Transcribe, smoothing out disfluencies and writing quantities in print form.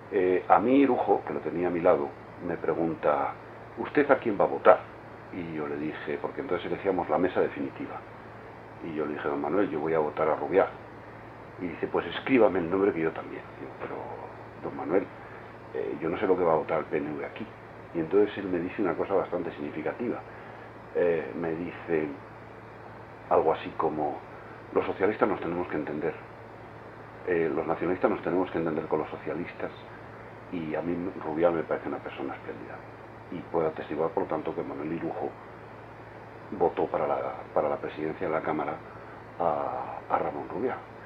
A mí Irujo, que lo tenía a mi lado, me pregunta, ¿usted a quién va a votar? Y yo le dije, porque entonces elegíamos la mesa definitiva. Y yo le dije, don Manuel, yo voy a votar a Rubiá. Y dice, pues escríbame el nombre que yo también. Digo, pero, don Manuel, yo no sé lo que va a votar el PNV aquí. Y entonces él me dice una cosa bastante significativa. Me dice algo así como, los socialistas nos tenemos que entender. Los nacionalistas nos tenemos que entender con los socialistas. Y a mí Rubiá me parece una persona espléndida. Y puedo atestiguar, por lo tanto, que Manuel Irujo votó para la presidencia de la Cámara a Ramón Rubiá.